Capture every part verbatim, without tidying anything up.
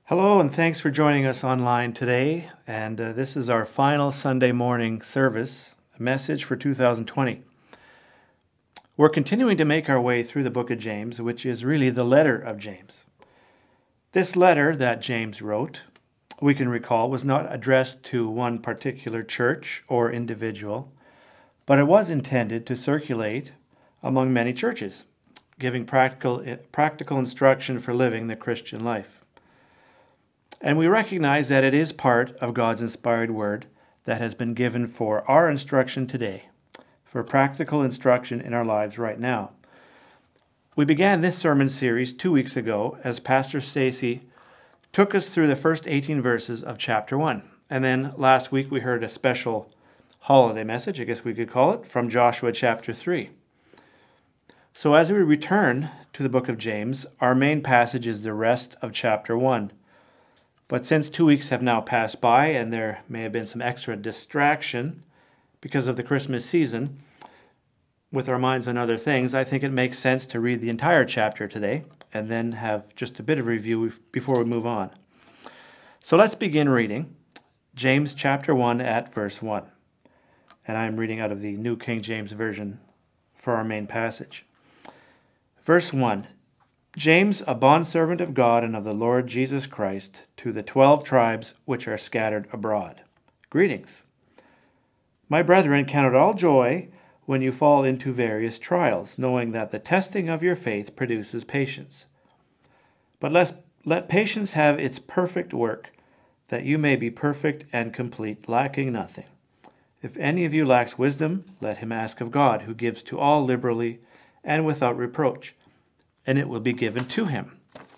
Hello, and thanks for joining us online today. And uh, this is our final Sunday morning service, a message for two thousand twenty. We're continuing to make our way through the book of James, which is really the letter of James. This letter that James wrote, we can recall, was not addressed to one particular church or individual, but it was intended to circulate among many churches, giving practical, practical instruction for living the Christian life. And we recognize that it is part of God's inspired word that has been given for our instruction today, for practical instruction in our lives right now. We began this sermon series two weeks ago as Pastor Stacy took us through the first eighteen verses of chapter one. And then last week we heard a special holiday message, I guess we could call it, from Joshua chapter three. So as we return to the book of James, our main passage is the rest of chapter one. But since two weeks have now passed by and there may have been some extra distraction because of the Christmas season with our minds on other things, I think it makes sense to read the entire chapter today and then have just a bit of review before we move on. So let's begin reading James chapter one at verse one. And I'm reading out of the New King James Version for our main passage. Verse one. James, a bondservant of God and of the Lord Jesus Christ, to the twelve tribes which are scattered abroad. Greetings. My brethren, count it all joy when you fall into various trials, knowing that the testing of your faith produces patience. But let, let patience have its perfect work, that you may be perfect and complete, lacking nothing. If any of you lacks wisdom, let him ask of God, who gives to all liberally and without reproach, and it will be given to him.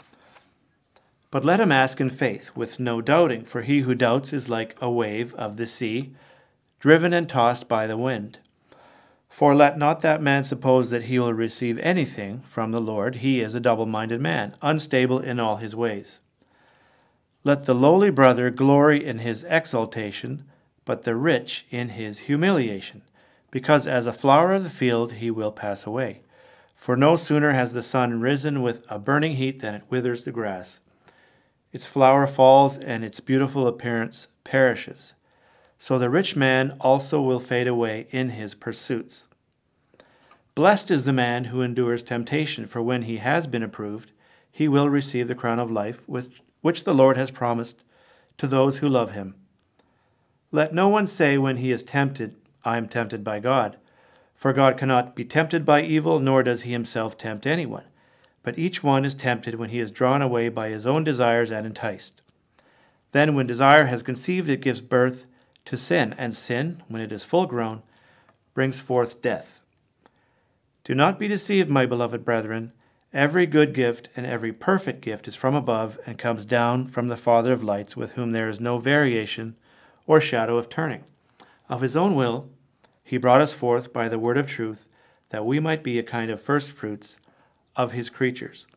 But let him ask in faith, with no doubting, for he who doubts is like a wave of the sea, driven and tossed by the wind. For let not that man suppose that he will receive anything from the Lord. He is a double-minded man, unstable in all his ways. Let the lowly brother glory in his exaltation, but the rich in his humiliation, because as a flower of the field he will pass away. For no sooner has the sun risen with a burning heat than it withers the grass. Its flower falls, and its beautiful appearance perishes. So the rich man also will fade away in his pursuits. Blessed is the man who endures temptation, for when he has been approved, he will receive the crown of life which, which the Lord has promised to those who love him. Let no one say when he is tempted, I am tempted by God. For God cannot be tempted by evil, nor does he himself tempt anyone. But each one is tempted when he is drawn away by his own desires and enticed. Then when desire has conceived, it gives birth to sin, and sin, when it is full grown, brings forth death. Do not be deceived, my beloved brethren. Every good gift and every perfect gift is from above and comes down from the Father of lights, with whom there is no variation or shadow of turning. Of his own will, he brought us forth by the word of truth, that we might be a kind of first fruits of his creatures.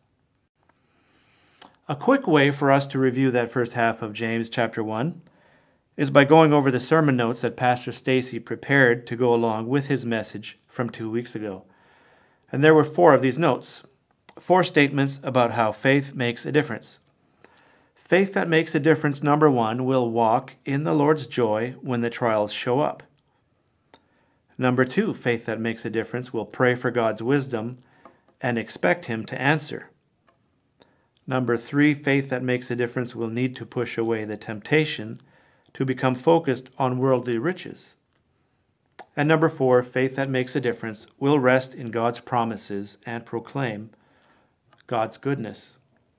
A quick way for us to review that first half of James chapter one is by going over the sermon notes that Pastor Stacy prepared to go along with his message from two weeks ago. And there were four of these notes, four statements about how faith makes a difference. Faith that makes a difference, number one, will walk in the Lord's joy when the trials show up. Number two, faith that makes a difference will pray for God's wisdom and expect him to answer. Number three, faith that makes a difference will need to push away the temptation to become focused on worldly riches. And number four, faith that makes a difference will rest in God's promises and proclaim God's goodness.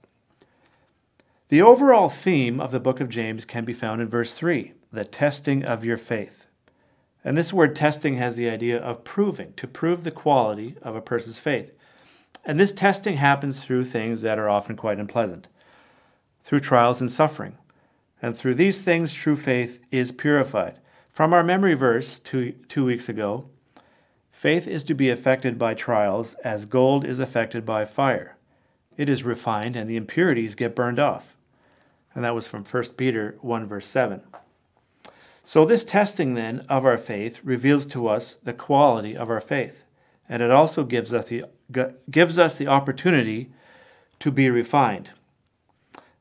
The overall theme of the book of James can be found in verse three, the testing of your faith. And this word testing has the idea of proving, to prove the quality of a person's faith. And this testing happens through things that are often quite unpleasant, through trials and suffering. And through these things, true faith is purified. From our memory verse two, two weeks ago, faith is to be affected by trials as gold is affected by fire. It is refined and the impurities get burned off. And that was from First Peter one verse seven. So this testing then of our faith reveals to us the quality of our faith, and it also gives us the gives us the opportunity to be refined.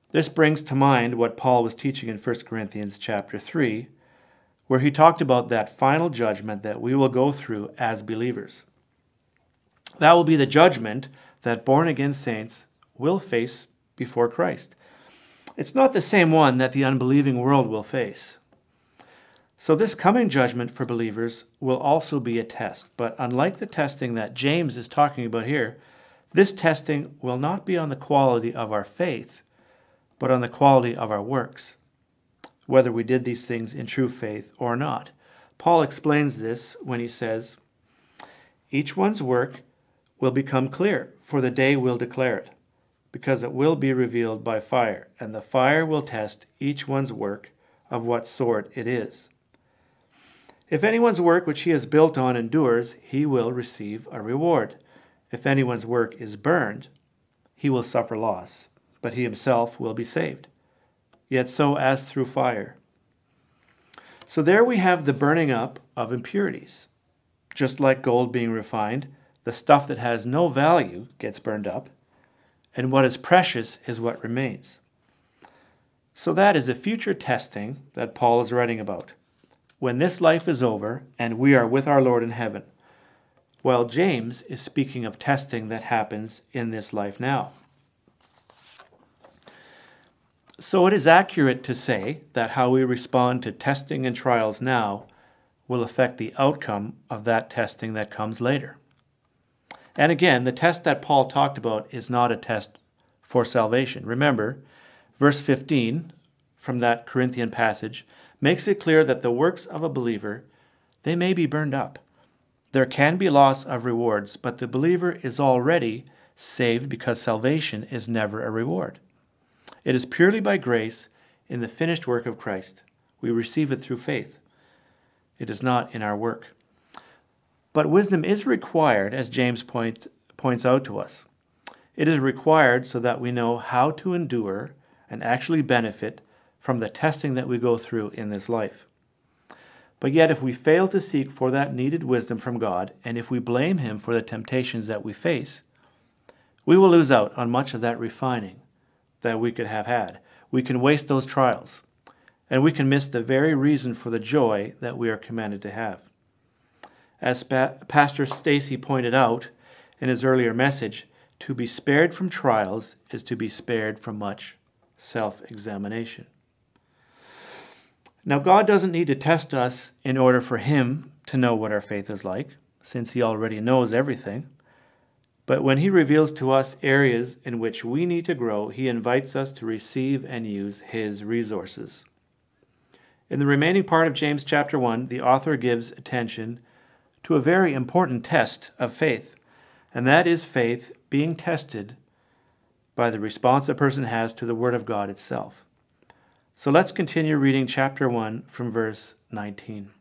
This brings to mind what Paul was teaching in First Corinthians chapter three, where he talked about that final judgment that we will go through as believers. That will be the judgment that born-again saints will face before Christ. It's not the same one that the unbelieving world will face. So this coming judgment for believers will also be a test. But unlike the testing that James is talking about here, this testing will not be on the quality of our faith, but on the quality of our works, whether we did these things in true faith or not. Paul explains this when he says, "Each one's work will become clear, for the day will declare it, because it will be revealed by fire, and the fire will test each one's work of what sort it is. If anyone's work which he has built on endures, he will receive a reward. If anyone's work is burned, he will suffer loss, but he himself will be saved, yet so as through fire." So there we have the burning up of impurities. Just like gold being refined, the stuff that has no value gets burned up, and what is precious is what remains. So that is a future testing that Paul is writing about, when this life is over and we are with our Lord in heaven, while James is speaking of testing that happens in this life now. So it is accurate to say that how we respond to testing and trials now will affect the outcome of that testing that comes later. And again, the test that Paul talked about is not a test for salvation. Remember, verse fifteen from that Corinthian passage makes it clear that the works of a believer, they may be burned up. There can be loss of rewards, but the believer is already saved because salvation is never a reward. It is purely by grace in the finished work of Christ. We receive it through faith. It is not in our work. But wisdom is required, as James point, points out to us. It is required so that we know how to endure and actually benefit from the testing that we go through in this life. But yet, if we fail to seek for that needed wisdom from God, and if we blame Him for the temptations that we face, we will lose out on much of that refining that we could have had. We can waste those trials, and we can miss the very reason for the joy that we are commanded to have. As pa- Pastor Stacy pointed out in his earlier message, to be spared from trials is to be spared from much self-examination. Now, God doesn't need to test us in order for Him to know what our faith is like, since He already knows everything. But when He reveals to us areas in which we need to grow, He invites us to receive and use His resources. In the remaining part of James chapter one, the author gives attention to a very important test of faith, and that is faith being tested by the response a person has to the Word of God itself. So let's continue reading chapter one from verse nineteen.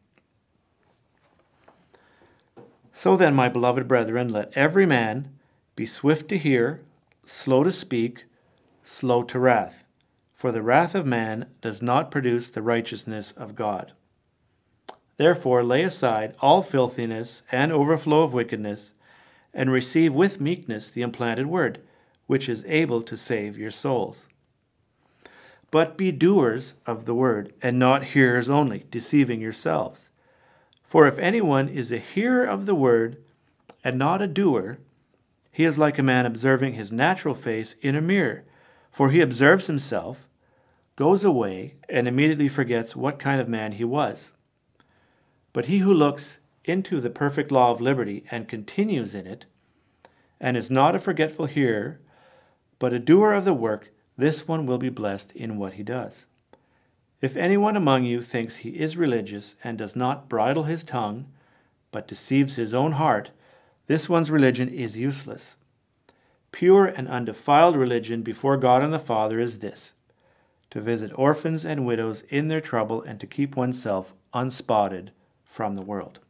"So then, my beloved brethren, let every man be swift to hear, slow to speak, slow to wrath. For the wrath of man does not produce the righteousness of God. Therefore lay aside all filthiness and overflow of wickedness, and receive with meekness the implanted word, which is able to save your souls. But be doers of the word, and not hearers only, deceiving yourselves. For if anyone is a hearer of the word, and not a doer, he is like a man observing his natural face in a mirror. For he observes himself, goes away, and immediately forgets what kind of man he was. But he who looks into the perfect law of liberty, and continues in it, and is not a forgetful hearer, but a doer of the work, this one will be blessed in what he does. If anyone among you thinks he is religious, and does not bridle his tongue, but deceives his own heart, this one's religion is useless. Pure and undefiled religion before God and the Father is this, to visit orphans and widows in their trouble, and to keep oneself unspotted from the world."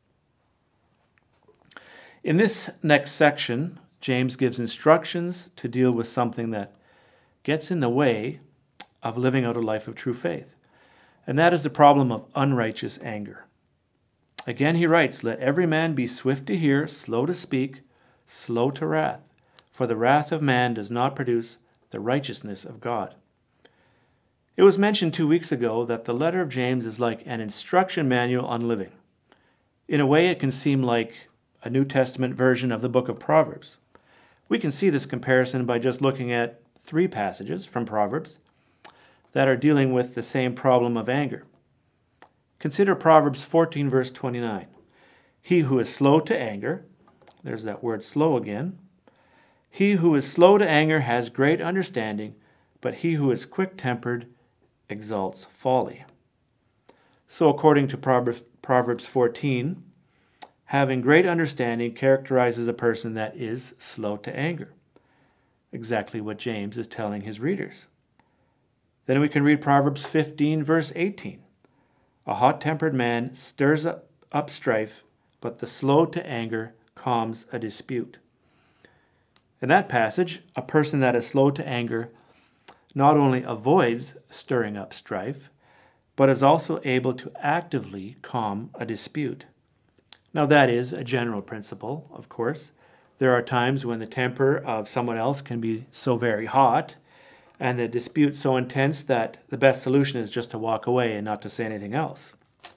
In this next section, James gives instructions to deal with something that gets in the way of living out a life of true faith, and that is the problem of unrighteous anger. Again, he writes, "Let every man be swift to hear, slow to speak, slow to wrath, for the wrath of man does not produce the righteousness of God." It was mentioned two weeks ago that the letter of James is like an instruction manual on living. In a way, it can seem like a New Testament version of the book of Proverbs. We can see this comparison by just looking at three passages from Proverbs that are dealing with the same problem of anger. Consider Proverbs fourteen, verse twenty-nine. He who is slow to anger, there's that word slow again. He who is slow to anger has great understanding, but he who is quick-tempered exalts folly. So according to Proverbs fourteen, having great understanding characterizes a person that is slow to anger. Exactly what James is telling his readers. Then we can read Proverbs fifteen, verse eighteen. A hot-tempered man stirs up, up strife, but the slow to anger calms a dispute. In that passage, a person that is slow to anger not only avoids stirring up strife, but is also able to actively calm a dispute. Now that is a general principle, of course. There are times when the temper of someone else can be so very hot and the dispute so intense that the best solution is just to walk away and not to say anything else.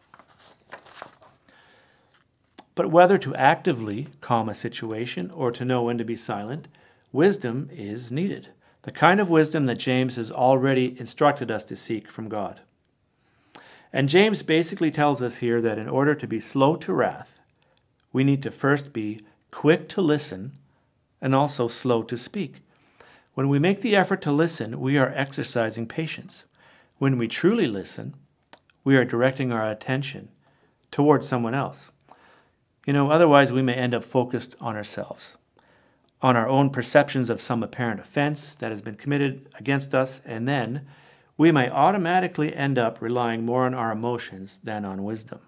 But whether to actively calm a situation or to know when to be silent, wisdom is needed. The kind of wisdom that James has already instructed us to seek from God. And James basically tells us here that in order to be slow to wrath, we need to first be quick to listen and also slow to speak. When we make the effort to listen, we are exercising patience. When we truly listen, we are directing our attention towards someone else. You know, otherwise we may end up focused on ourselves, on our own perceptions of some apparent offense that has been committed against us, and then we may automatically end up relying more on our emotions than on wisdom.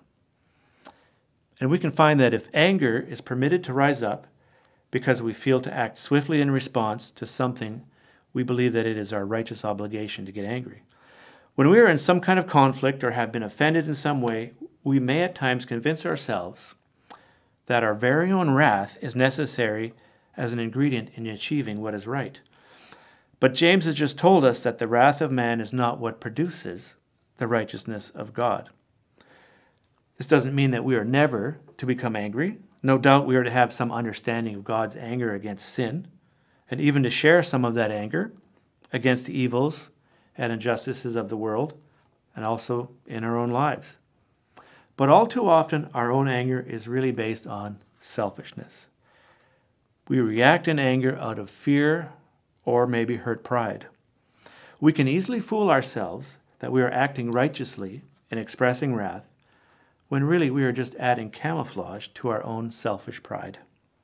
And we can find that if anger is permitted to rise up because we feel to act swiftly in response to something, we believe that it is our righteous obligation to get angry. When we are in some kind of conflict or have been offended in some way, we may at times convince ourselves that our very own wrath is necessary as an ingredient in achieving what is right. But James has just told us that the wrath of man is not what produces the righteousness of God. This doesn't mean that we are never to become angry. No doubt we are to have some understanding of God's anger against sin, and even to share some of that anger against the evils and injustices of the world, and also in our own lives. But all too often, our own anger is really based on selfishness. We react in anger out of fear or maybe hurt pride. We can easily fool ourselves that we are acting righteously in expressing wrath, when really we are just adding camouflage to our own selfish pride.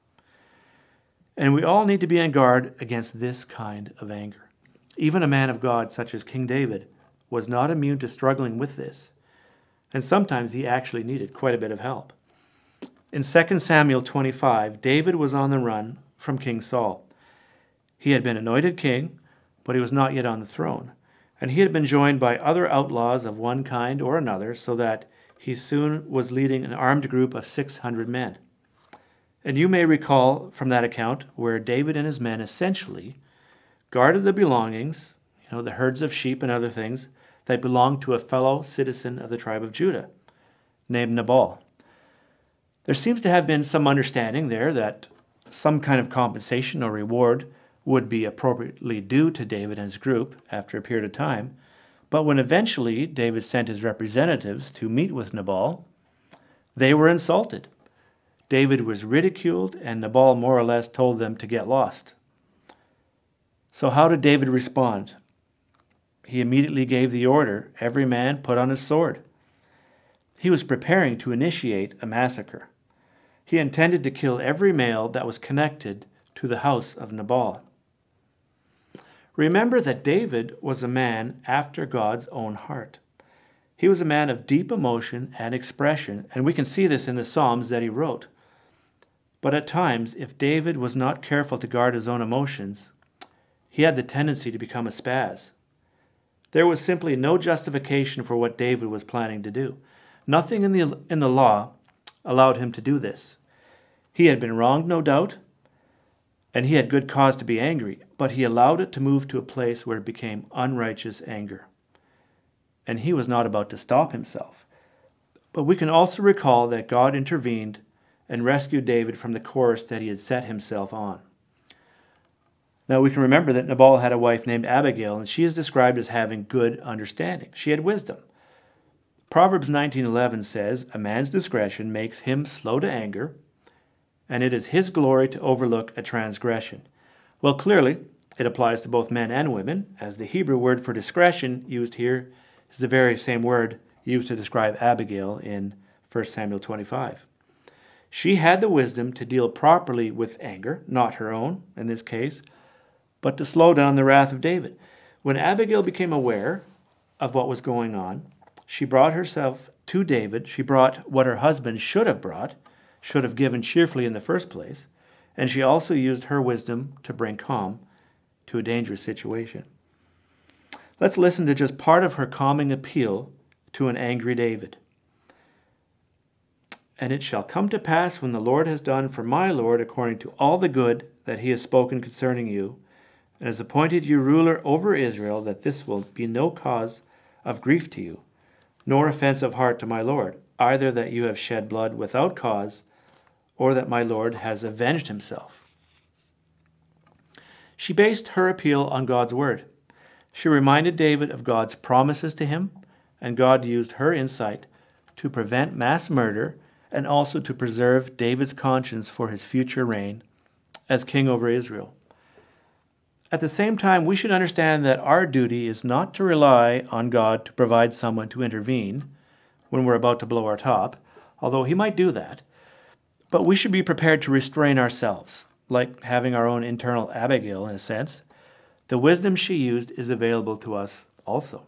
And we all need to be on guard against this kind of anger. Even a man of God such as King David was not immune to struggling with this, and sometimes he actually needed quite a bit of help. In Second Samuel twenty-five, David was on the run from King Saul. He had been anointed king, but he was not yet on the throne, and he had been joined by other outlaws of one kind or another, so that he soon was leading an armed group of six hundred men. And you may recall from that account where David and his men essentially guarded the belongings, you know, the herds of sheep and other things that belonged to a fellow citizen of the tribe of Judah named Nabal. There seems to have been some understanding there that some kind of compensation or reward would be appropriately due to David and his group after a period of time. But when eventually David sent his representatives to meet with Nabal, they were insulted. David was ridiculed, and Nabal more or less told them to get lost. So how did David respond? He immediately gave the order, every man put on his sword. He was preparing to initiate a massacre. He intended to kill every male that was connected to the house of Nabal. Remember that David was a man after God's own heart. He was a man of deep emotion and expression, and we can see this in the Psalms that he wrote. But at times, if David was not careful to guard his own emotions, he had the tendency to become a spaz. There was simply no justification for what David was planning to do. Nothing in the, in the law allowed him to do this. He had been wronged, no doubt, and he had good cause to be angry, but he allowed it to move to a place where it became unrighteous anger. and he was not about to stop himself. But we can also recall that God intervened and rescued David from the course that he had set himself on. Now we can remember that Nabal had a wife named Abigail, and she is described as having good understanding. She had wisdom. Proverbs nineteen eleven says, "A man's discretion makes him slow to anger, and it is his glory to overlook a transgression." Well, clearly, it applies to both men and women, as the Hebrew word for discretion used here is the very same word used to describe Abigail in First Samuel twenty-five. She had the wisdom to deal properly with anger, not her own in this case, but to slow down the wrath of David. When Abigail became aware of what was going on, she brought herself to David. She brought what her husband should have brought, should have given cheerfully in the first place, and she also used her wisdom to bring calm to a dangerous situation. Let's listen to just part of her calming appeal to an angry David. "And it shall come to pass when the Lord has done for my Lord according to all the good that he has spoken concerning you, and has appointed you ruler over Israel, that this will be no cause of grief to you, nor offense of heart to my Lord, either that you have shed blood without cause, or that my Lord has avenged himself." She based her appeal on God's word. She reminded David of God's promises to him, and God used her insight to prevent mass murder and also to preserve David's conscience for his future reign as king over Israel. At the same time, we should understand that our duty is not to rely on God to provide someone to intervene when we're about to blow our top, although he might do that. But we should be prepared to restrain ourselves, like having our own internal Abigail in a sense. The wisdom she used is available to us also.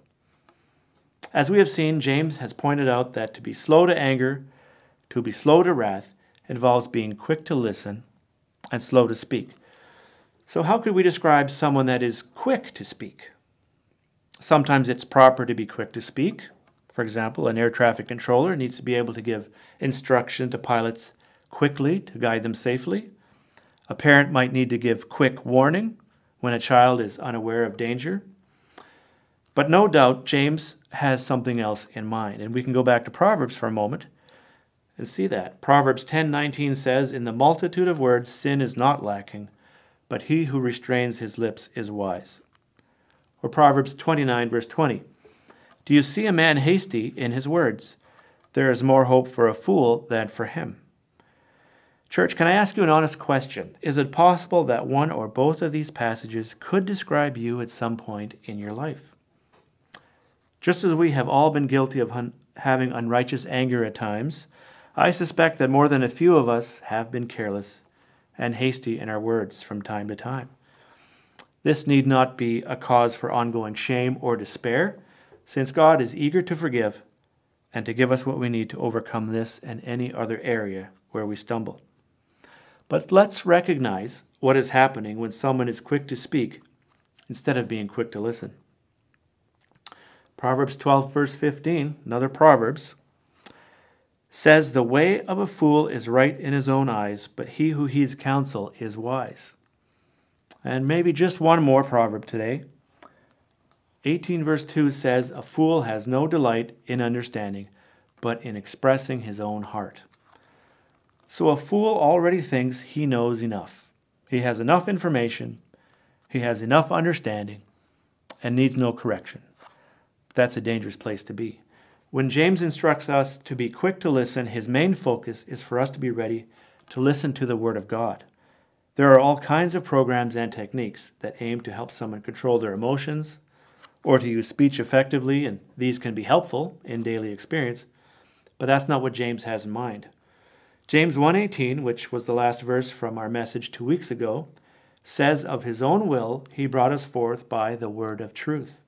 As we have seen, James has pointed out that to be slow to anger, to be slow to wrath, involves being quick to listen and slow to speak. So how could we describe someone that is quick to speak? Sometimes it's proper to be quick to speak. For example, an air traffic controller needs to be able to give instruction to pilots quickly to guide them safely. A parent might need to give quick warning when a child is unaware of danger. But no doubt James has something else in mind. And we can go back to Proverbs for a moment and see that. Proverbs ten nineteen says, "In the multitude of words sin is not lacking, but he who restrains his lips is wise." Or Proverbs twenty-nine verse twenty, "Do you see a man hasty in his words? There is more hope for a fool than for him." Church, can I ask you an honest question? Is it possible that one or both of these passages could describe you at some point in your life? Just as we have all been guilty of un- having unrighteous anger at times, I suspect that more than a few of us have been careless and hasty in our words from time to time. This need not be a cause for ongoing shame or despair, since God is eager to forgive and to give us what we need to overcome this and any other area where we stumble. But let's recognize what is happening when someone is quick to speak instead of being quick to listen. Proverbs twelve verse fifteen, another Proverbs, says, "The way of a fool is right in his own eyes, but he who heeds counsel is wise." And maybe just one more proverb today. eighteen verse two says, "A fool has no delight in understanding, but in expressing his own heart." So a fool already thinks he knows enough. He has enough information, he has enough understanding, and needs no correction. That's a dangerous place to be. When James instructs us to be quick to listen, his main focus is for us to be ready to listen to the Word of God. There are all kinds of programs and techniques that aim to help someone control their emotions or to use speech effectively, and these can be helpful in daily experience, but that's not what James has in mind. James one eighteen, which was the last verse from our message two weeks ago, says, "Of his own will he brought us forth by the word of truth."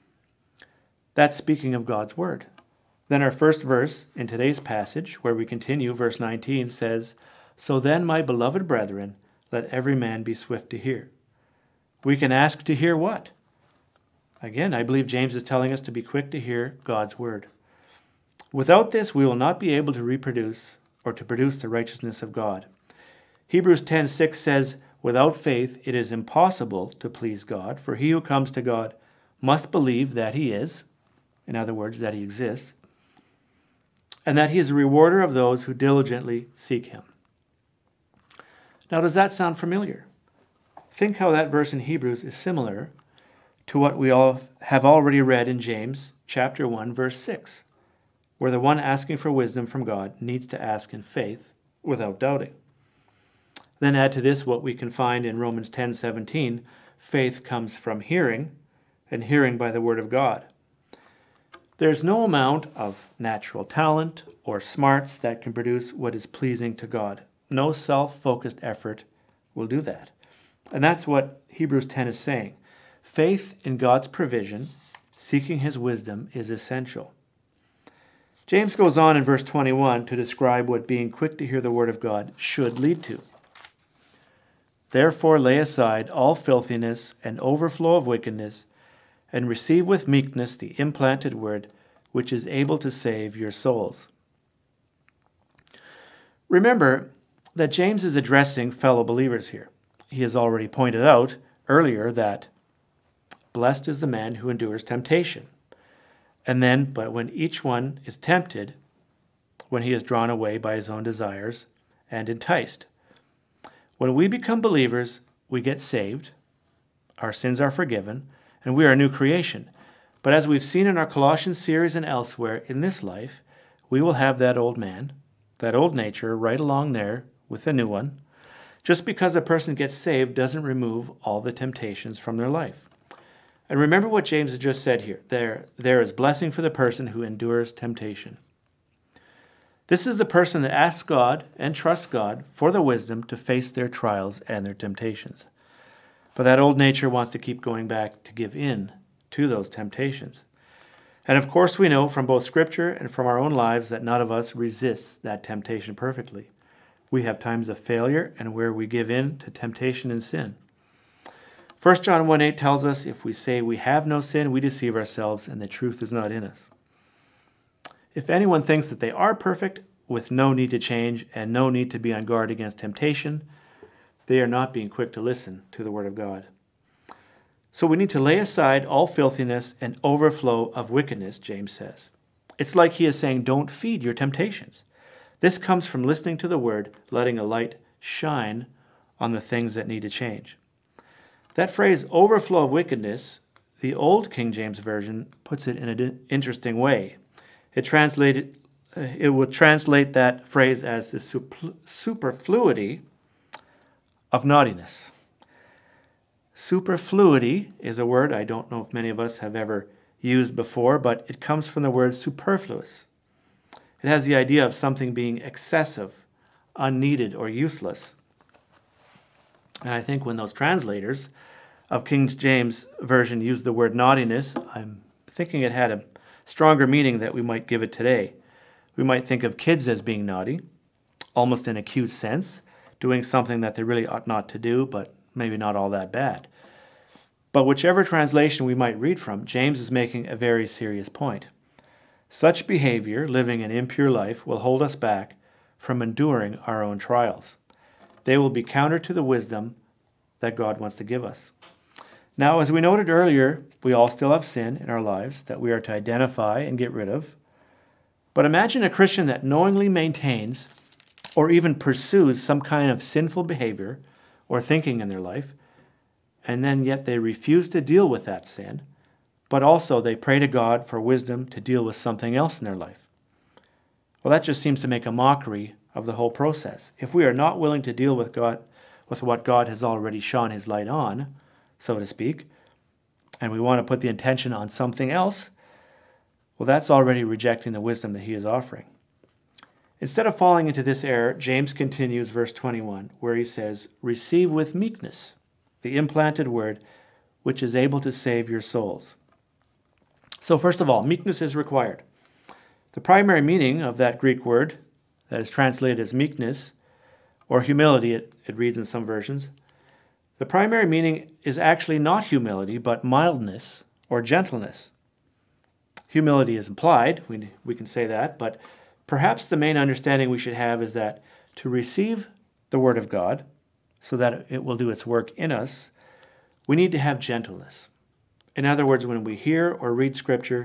That's speaking of God's word. Then our first verse in today's passage, where we continue, verse nineteen, says, "So then, my beloved brethren, let every man be swift to hear." We can ask to hear what? Again, I believe James is telling us to be quick to hear God's word. Without this, we will not be able to reproduce or to produce the righteousness of God. Hebrews ten six says, "Without faith it is impossible to please God, for he who comes to God must believe that he is, in other words, that he exists, and that he is a rewarder of those who diligently seek him. Now, does that sound familiar? Think how that verse in Hebrews is similar to what we all have already read in James chapter one, verse six, where the one asking for wisdom from God needs to ask in faith without doubting. Then add to this what we can find in Romans ten seventeen, faith comes from hearing, and hearing by the word of God. There's no amount of natural talent or smarts that can produce what is pleasing to God. No self-focused effort will do that. And that's what Hebrews ten is saying. Faith in God's provision, seeking his wisdom, is essential. James goes on in verse twenty-one to describe what being quick to hear the word of God should lead to. Therefore lay aside all filthiness and overflow of wickedness, and receive with meekness the implanted word, which is able to save your souls. Remember that James is addressing fellow believers here. He has already pointed out earlier that blessed is the man who endures temptation. And then, but when each one is tempted, when he is drawn away by his own desires and enticed. When we become believers, we get saved, our sins are forgiven, and we are a new creation. But as we've seen in our Colossians series and elsewhere, in this life, we will have that old man, that old nature, right along there with the new one. Just because a person gets saved doesn't remove all the temptations from their life. And remember what James has just said here. There, there is blessing for the person who endures temptation. This is the person that asks God and trusts God for the wisdom to face their trials and their temptations. But that old nature wants to keep going back to give in to those temptations. And of course we know from both Scripture and from our own lives that none of us resists that temptation perfectly. We have times of failure and where we give in to temptation and sin. First John one eight tells us, if we say we have no sin, we deceive ourselves and the truth is not in us. If anyone thinks that they are perfect, with no need to change and no need to be on guard against temptation, they are not being quick to listen to the word of God. So we need to lay aside all filthiness and overflow of wickedness, James says. It's like he is saying, don't feed your temptations. This comes from listening to the word, letting a light shine on the things that need to change. That phrase, overflow of wickedness, the old King James Version puts it in an interesting way. It translated, it would translate that phrase as the superfluity of naughtiness. Superfluity is a word I don't know if many of us have ever used before, but it comes from the word superfluous. It has the idea of something being excessive, unneeded, or useless. And I think when those translators of King James Version used the word naughtiness, I'm thinking it had a stronger meaning that we might give it today. We might think of kids as being naughty, almost in a cute sense, doing something that they really ought not to do, but maybe not all that bad. But whichever translation we might read from, James is making a very serious point. Such behavior, living an impure life, will hold us back from enduring our own trials. They will be counter to the wisdom that God wants to give us. Now, as we noted earlier, we all still have sin in our lives that we are to identify and get rid of. But imagine a Christian that knowingly maintains or even pursues some kind of sinful behavior or thinking in their life, and then yet they refuse to deal with that sin, but also they pray to God for wisdom to deal with something else in their life. Well, that just seems to make a mockery of the whole process. If we are not willing to deal with God, with what God has already shone his light on, so to speak, and we want to put the intention on something else, well, that's already rejecting the wisdom that he is offering. Instead of falling into this error, James continues verse twenty-one, where he says, receive with meekness the implanted word, which is able to save your souls. So first of all, meekness is required. The primary meaning of that Greek word that is translated as meekness, or humility, it, it reads in some versions, the primary meaning is actually not humility, but mildness or gentleness. Humility is implied, we, we can say that, but perhaps the main understanding we should have is that to receive the Word of God, so that it will do its work in us, we need to have gentleness. In other words, when we hear or read Scripture,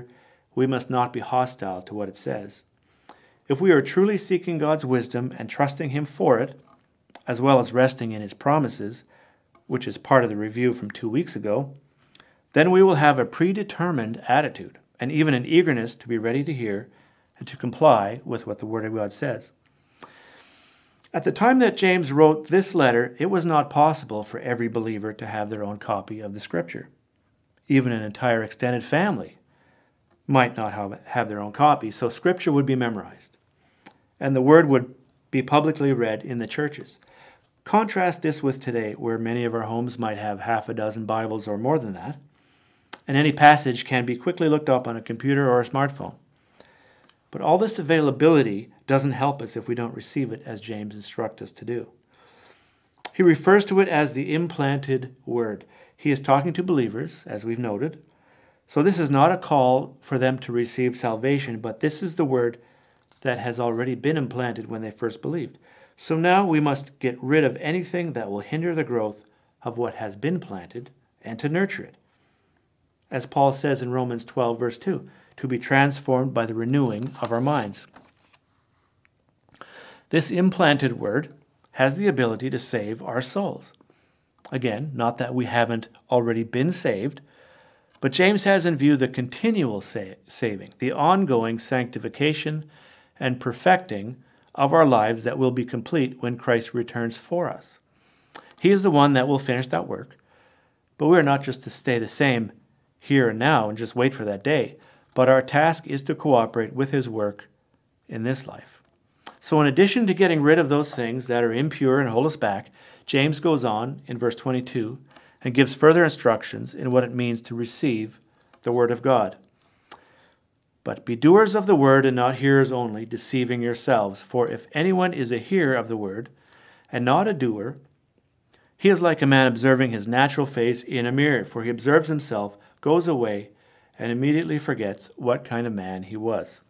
we must not be hostile to what it says. If we are truly seeking God's wisdom and trusting Him for it, as well as resting in His promises, which is part of the review from two weeks ago, then we will have a predetermined attitude and even an eagerness to be ready to hear and to comply with what the Word of God says. At the time that James wrote this letter, it was not possible for every believer to have their own copy of the Scripture. Even an entire extended family might not have, have their own copy, so Scripture would be memorized, and the Word would be publicly read in the churches. Contrast this with today, where many of our homes might have half a dozen Bibles or more than that, and any passage can be quickly looked up on a computer or a smartphone. But all this availability doesn't help us if we don't receive it as James instructs us to do. He refers to it as the implanted Word. He is talking to believers, as we've noted. So this is not a call for them to receive salvation, but this is the Word that has already been implanted when they first believed. So now we must get rid of anything that will hinder the growth of what has been planted and to nurture it. As Paul says in Romans twelve, verse two, to be transformed by the renewing of our minds. This implanted Word has the ability to save our souls. Again, not that we haven't already been saved, but James has in view the continual sa- saving, the ongoing sanctification and perfecting of our lives that will be complete when Christ returns for us. He is the one that will finish that work, but we are not just to stay the same here and now and just wait for that day, but our task is to cooperate with His work in this life. So in addition to getting rid of those things that are impure and hold us back, James goes on in verse twenty-two and gives further instructions in what it means to receive the Word of God. But be doers of the word and not hearers only, deceiving yourselves. For if anyone is a hearer of the word and not a doer, he is like a man observing his natural face in a mirror. For he observes himself, goes away, and immediately forgets what kind of man he was.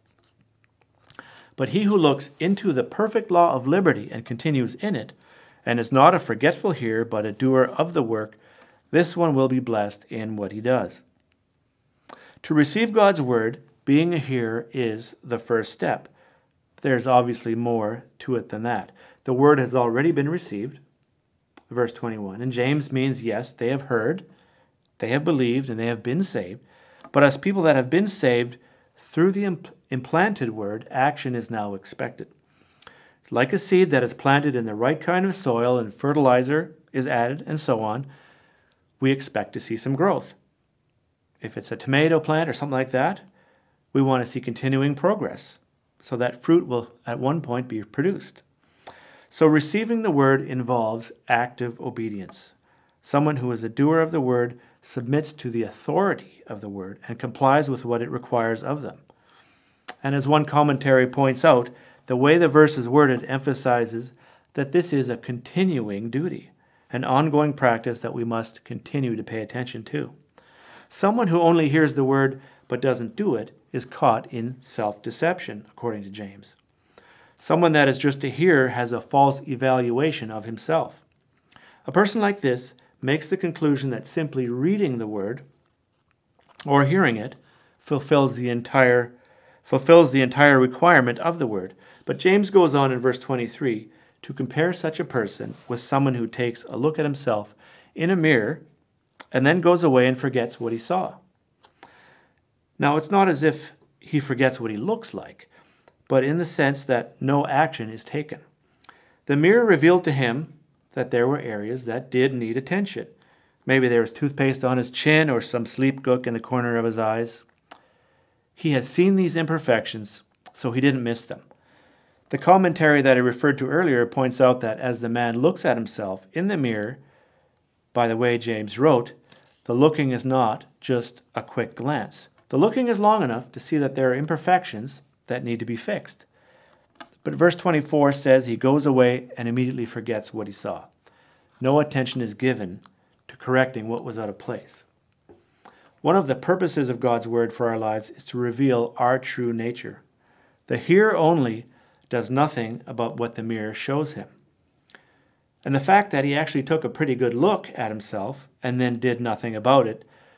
But he who looks into the perfect law of liberty and continues in it, and is not a forgetful hearer, but a doer of the work, this one will be blessed in what he does. To receive God's word, being a hearer is the first step. There's obviously more to it than that. The word has already been received, verse twenty-one. And James means, yes, they have heard, they have believed, and they have been saved. But as people that have been saved through the impl- implanted word, action is now expected. It's like a seed that is planted in the right kind of soil and fertilizer is added and so on. We expect to see some growth. If it's a tomato plant or something like that, we want to see continuing progress so that fruit will at one point be produced. So receiving the word involves active obedience. Someone who is a doer of the word submits to the authority of the word and complies with what it requires of them. And as one commentary points out, the way the verse is worded emphasizes that this is a continuing duty, an ongoing practice that we must continue to pay attention to. Someone who only hears the word but doesn't do it is caught in self-deception, according to James. Someone that is just a hearer has a false evaluation of himself. A person like this makes the conclusion that simply reading the word or hearing it fulfills the entire fulfills the entire requirement of the word. But James goes on in verse twenty-three to compare such a person with someone who takes a look at himself in a mirror and then goes away and forgets what he saw. Now, it's not as if he forgets what he looks like, but in the sense that no action is taken. The mirror revealed to him that there were areas that did need attention. Maybe there was toothpaste on his chin or some sleep gook in the corner of his eyes. He has seen these imperfections, so he didn't miss them. The commentary that I referred to earlier points out that as the man looks at himself in the mirror, by the way James wrote, the looking is not just a quick glance. The looking is long enough to see that there are imperfections that need to be fixed. But verse twenty-four says he goes away and immediately forgets what he saw. No attention is given to correcting what was out of place. One of the purposes of God's word for our lives is to reveal our true nature. The hearer only does nothing about what the mirror shows him. And the fact that he actually took a pretty good look at himself and then did nothing about it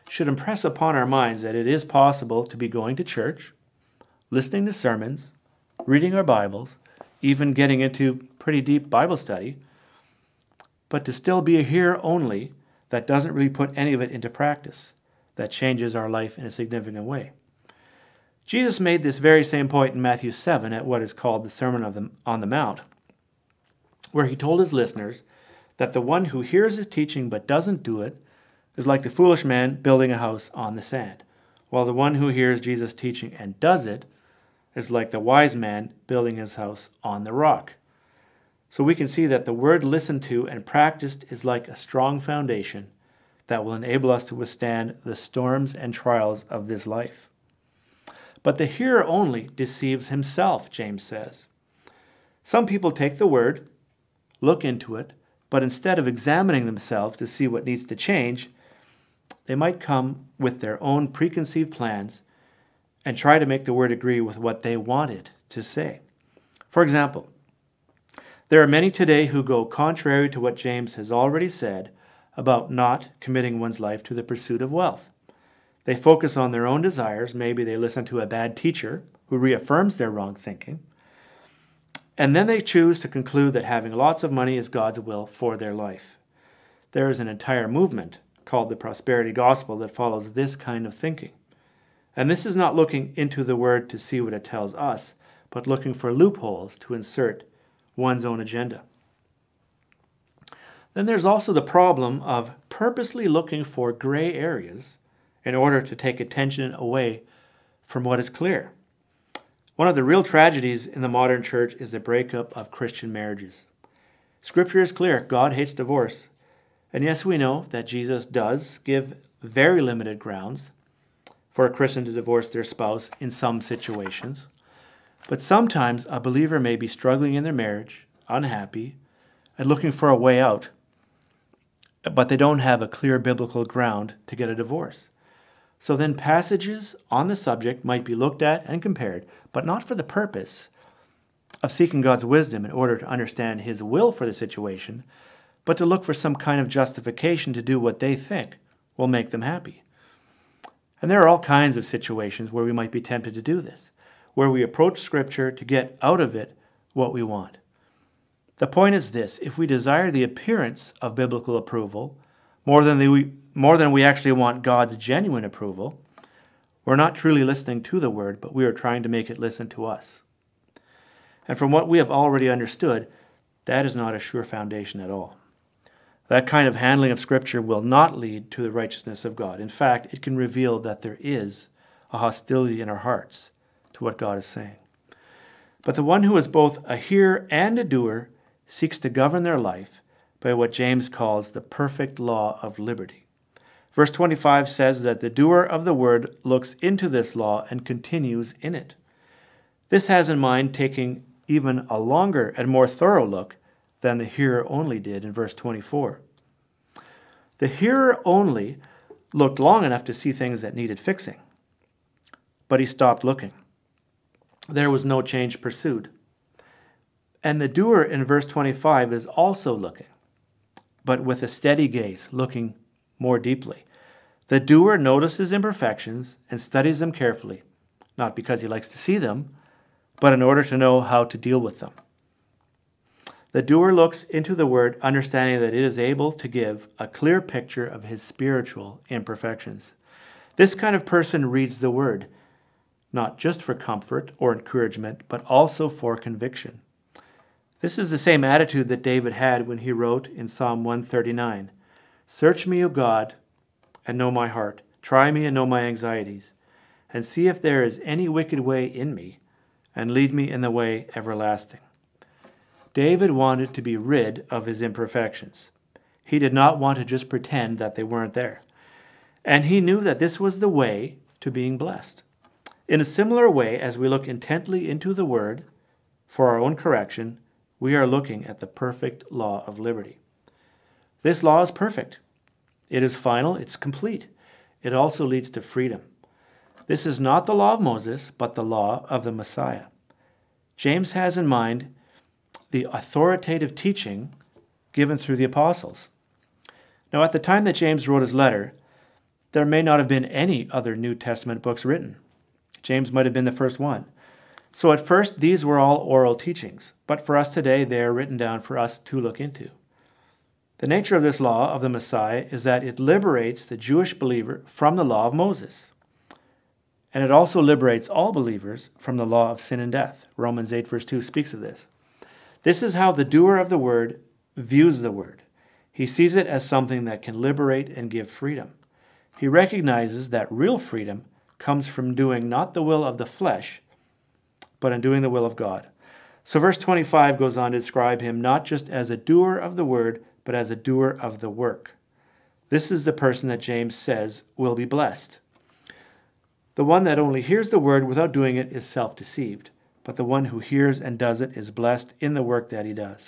should impress upon our minds that it is possible to be going to church, listening to sermons, reading our Bibles, even getting into pretty deep Bible study, but to still be a hearer only that doesn't really put any of it into practice, that changes our life in a significant way. Jesus made this very same point in Matthew seven at what is called the Sermon of the, on the Mount, where he told his listeners that the one who hears his teaching but doesn't do it is like the foolish man building a house on the sand, while the one who hears Jesus' teaching and does it is like the wise man building his house on the rock. So we can see that the word listened to and practiced is like a strong foundation that will enable us to withstand the storms and trials of this life. But the hearer only deceives himself, James says. Some people take the word, look into it, but instead of examining themselves to see what needs to change, they might come with their own preconceived plans and try to make the word agree with what they want it to say. For example, there are many today who go contrary to what James has already said about not committing one's life to the pursuit of wealth. They focus on their own desires. Maybe they listen to a bad teacher who reaffirms their wrong thinking. And then they choose to conclude that having lots of money is God's will for their life. There is an entire movement called the prosperity gospel that follows this kind of thinking. And this is not looking into the word to see what it tells us, but looking for loopholes to insert one's own agenda. Then there's also the problem of purposely looking for gray areas in order to take attention away from what is clear. One of the real tragedies in the modern church is the breakup of Christian marriages. Scripture is clear. God hates divorce. And yes, we know that Jesus does give very limited grounds for a Christian to divorce their spouse in some situations. But sometimes a believer may be struggling in their marriage, unhappy, and looking for a way out, but they don't have a clear biblical ground to get a divorce. So then passages on the subject might be looked at and compared, but not for the purpose of seeking God's wisdom in order to understand his will for the situation, but to look for some kind of justification to do what they think will make them happy. And there are all kinds of situations where we might be tempted to do this, where we approach Scripture to get out of it what we want. The point is this: if we desire the appearance of biblical approval more than, the, more than we actually want God's genuine approval, we're not truly listening to the Word, but we are trying to make it listen to us. And from what we have already understood, that is not a sure foundation at all. That kind of handling of Scripture will not lead to the righteousness of God. In fact, it can reveal that there is a hostility in our hearts to what God is saying. But the one who is both a hearer and a doer seeks to govern their life by what James calls the perfect law of liberty. Verse twenty-five says that the doer of the word looks into this law and continues in it. This has in mind taking even a longer and more thorough look than the hearer only did in verse twenty-four. The hearer only looked long enough to see things that needed fixing, but he stopped looking. There was no change pursued. And the doer in verse twenty-five is also looking, but with a steady gaze, looking more deeply. The doer notices imperfections and studies them carefully, not because he likes to see them, but in order to know how to deal with them. The doer looks into the word, understanding that it is able to give a clear picture of his spiritual imperfections. This kind of person reads the word, not just for comfort or encouragement, but also for conviction. This is the same attitude that David had when he wrote in Psalm one thirty-nine, "Search me, O God, and know my heart. Try me and know my anxieties, and see if there is any wicked way in me, and lead me in the way everlasting." David wanted to be rid of his imperfections. He did not want to just pretend that they weren't there. And he knew that this was the way to being blessed. In a similar way, as we look intently into the Word for our own correction, we are looking at the perfect law of liberty. This law is perfect. It is final. It's complete. It also leads to freedom. This is not the law of Moses, but the law of the Messiah. James has in mind the authoritative teaching given through the apostles. Now, at the time that James wrote his letter, there may not have been any other New Testament books written. James might have been the first one. So at first, these were all oral teachings, but for us today, they are written down for us to look into. The nature of this law of the Messiah is that it liberates the Jewish believer from the law of Moses. And it also liberates all believers from the law of sin and death. Romans eight verse two speaks of this. This is how the doer of the word views the word. He sees it as something that can liberate and give freedom. He recognizes that real freedom comes from doing not the will of the flesh, but in doing the will of God. So verse twenty-five goes on to describe him not just as a doer of the word, but as a doer of the work. This is the person that James says will be blessed. The one that only hears the word without doing it is self-deceived, but the one who hears and does it is blessed in the work that he does.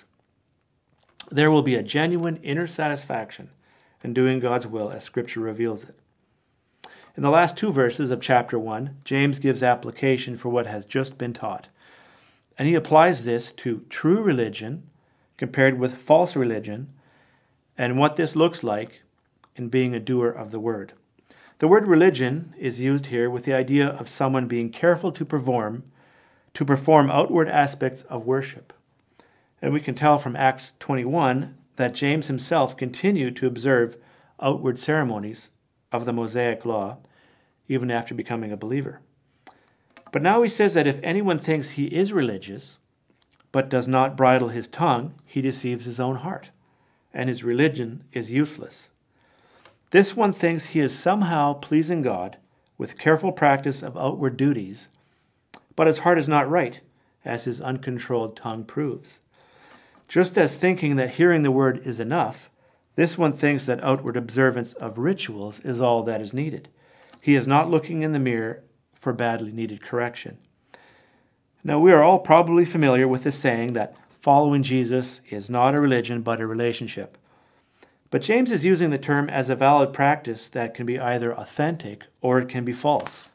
There will be a genuine inner satisfaction in doing God's will as Scripture reveals it. In the last two verses of chapter one, James gives application for what has just been taught. And he applies this to true religion compared with false religion and what this looks like in being a doer of the word. The word religion is used here with the idea of someone being careful to perform, to perform outward aspects of worship. And we can tell from Acts twenty-one that James himself continued to observe outward ceremonies of the Mosaic law, even after becoming a believer. But now he says that if anyone thinks he is religious, but does not bridle his tongue, he deceives his own heart, and his religion is useless. This one thinks he is somehow pleasing God with careful practice of outward duties, but his heart is not right, as his uncontrolled tongue proves. Just as thinking that hearing the word is enough, this one thinks that outward observance of rituals is all that is needed. He is not looking in the mirror for badly needed correction. Now, we are all probably familiar with the saying that following Jesus is not a religion but a relationship. But James is using the term as a valid practice that can be either authentic or it can be false.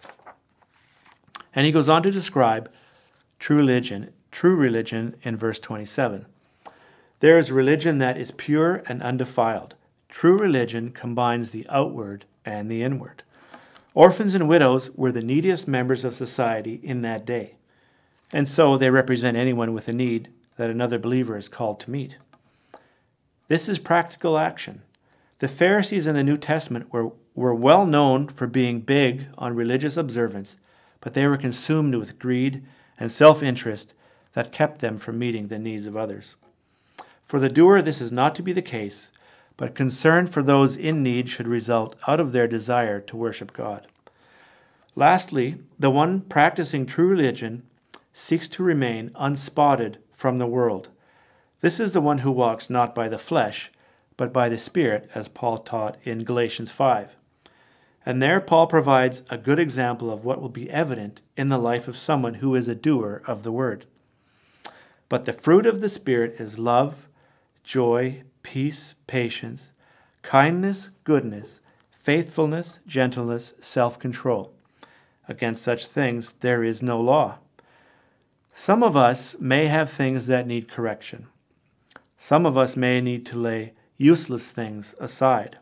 And he goes on to describe true religion, true religion in verse twenty-seven. There is religion that is pure and undefiled. True religion combines the outward and the inward. Orphans and widows were the neediest members of society in that day, and so they represent anyone with a need that another believer is called to meet. This is practical action. The Pharisees in the New Testament were, were well known for being big on religious observance, but they were consumed with greed and self-interest that kept them from meeting the needs of others. For the doer, this is not to be the case, but concern for those in need should result out of their desire to worship God. Lastly, the one practicing true religion seeks to remain unspotted from the world. This is the one who walks not by the flesh, but by the Spirit, as Paul taught in Galatians five. And there Paul provides a good example of what will be evident in the life of someone who is a doer of the word. But the fruit of the Spirit is love, joy, peace, patience, kindness, goodness, faithfulness, gentleness, self-control. Against such things there is no law. Some of us may have things that need correction. Some of us may need to lay useless things aside.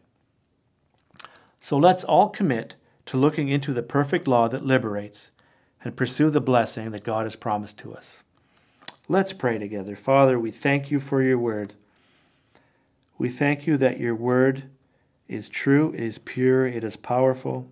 So let's all commit to looking into the perfect law that liberates and pursue the blessing that God has promised to us. Let's pray together. Father, we thank you for your word. We thank you that your word is true, it is pure, it is powerful,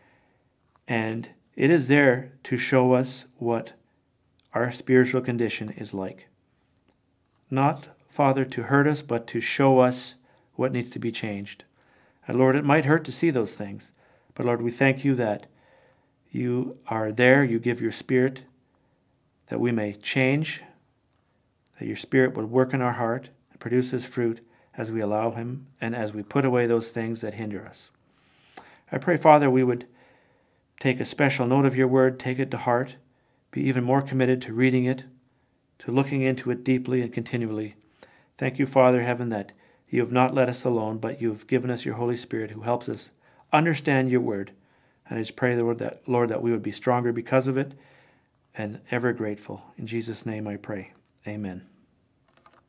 and it is there to show us what our spiritual condition is like. Not, Father, to hurt us, but to show us what needs to be changed. And Lord, it might hurt to see those things, but Lord, we thank you that you are there, you give your Spirit, that we may change, that your Spirit would work in our heart and produce his fruit as we allow him and as we put away those things that hinder us. I pray, Father, we would take a special note of your word, take it to heart, be even more committed to reading it, to looking into it deeply and continually. Thank you, Father, heaven, that you have not let us alone, but you have given us your Holy Spirit who helps us understand your word. And I just pray, Lord, that, Lord, that we would be stronger because of it and ever grateful. In Jesus' name I pray. Amen.